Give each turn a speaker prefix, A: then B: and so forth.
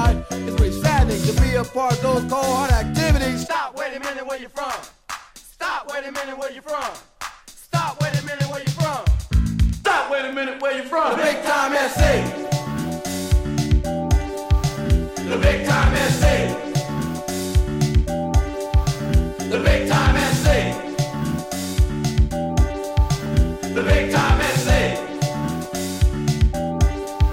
A: heart. It's pretty saddening to be a part of those cold-hearted activities.
B: Stop, wait a minute, where you from? Stop, wait a minute, where you from? Stop, wait a minute, where you from? Stop, wait a minute, where you from?
A: The big time SA.